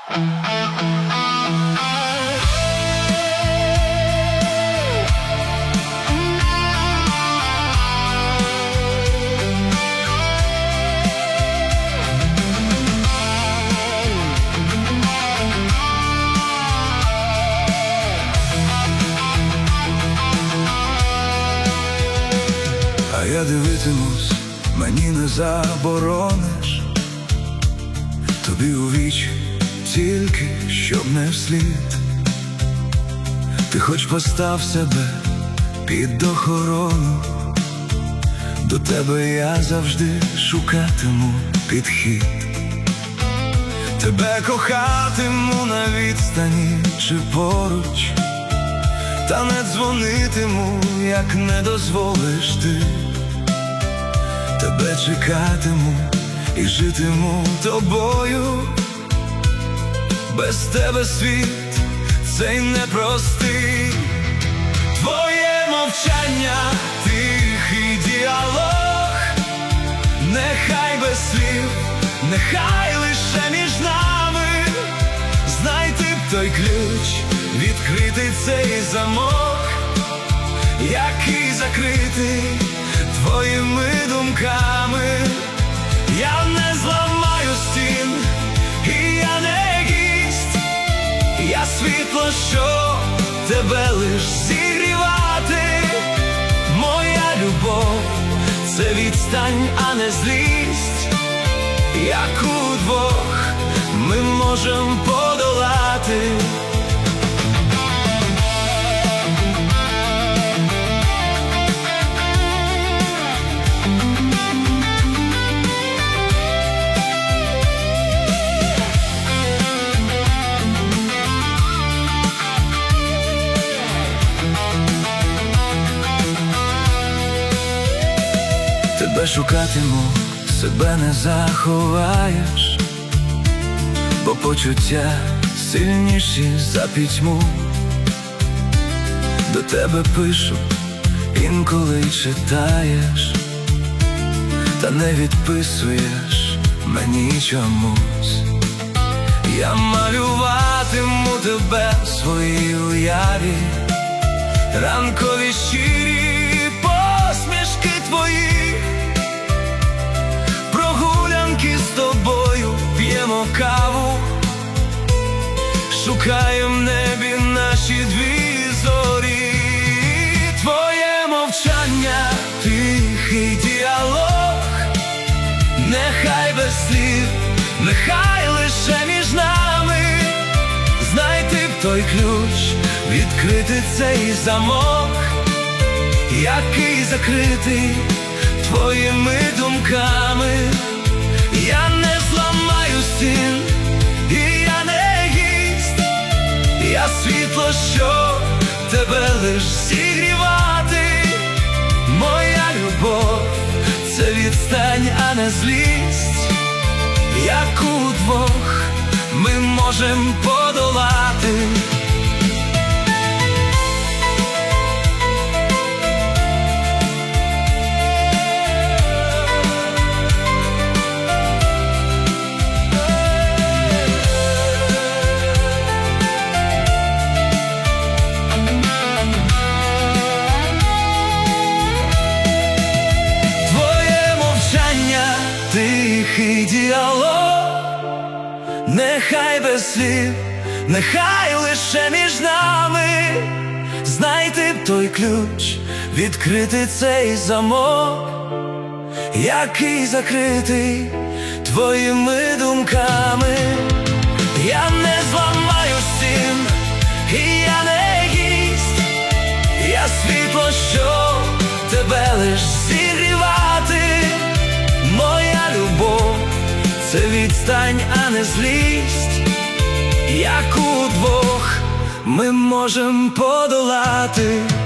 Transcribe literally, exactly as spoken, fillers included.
А я дивитимусь, мені не заборониш, тобі у вічі тільки, щоб не вслід. Ти хоч постав себе під охорону, до тебе я завжди шукатиму підхід. Тебе кохатиму на відстані чи поруч, та не дзвонитиму, як не дозволиш ти. Тебе чекатиму і житиму тобою. Без тебе світ цей непростий. Твоє мовчання, тихий діалог, нехай без слів, нехай лише між нами. Знайти б той ключ, відкрити цей замок, який закритий твоїми думками. Я не зламаю стін, і я не гість, я світло, що тебе лиш зігрівати. Моя любов – це відстань, а не злість, як удвох ми можем подолати. Тебе шукатиму, себе не заховаєш, бо почуття сильніші за пітьму. До тебе пишу, інколи читаєш, та не відписуєш мені чомусь. Я малюватиму тебе в своїй уяві, ранкові щирі посмішки твої. Прогулянки з тобою, п'ємо каву, шукаємо в небі наші дві зорі. Твоє мовчання, тихий діалог, нехай без слів, нехай лише між нами. Знайти б той ключ, відкрити цей замок, який закритий твоїми думками. Я не зламаю стін, і я не гість, я світло, що тебе лиш зігрівати. Моя любов – це відстань, а не злість, як удвох ми можем подолати. Тихий діалог, нехай без слів, нехай лише між нами. Знайти б той ключ, відкрити цей замок, який закритий твоїми думками. Я не зламаю стін, і я не гість, я світло, що тебе лиш зігрівати. Моя любов – це відстань, а не злість, як удвох ми можем подолати.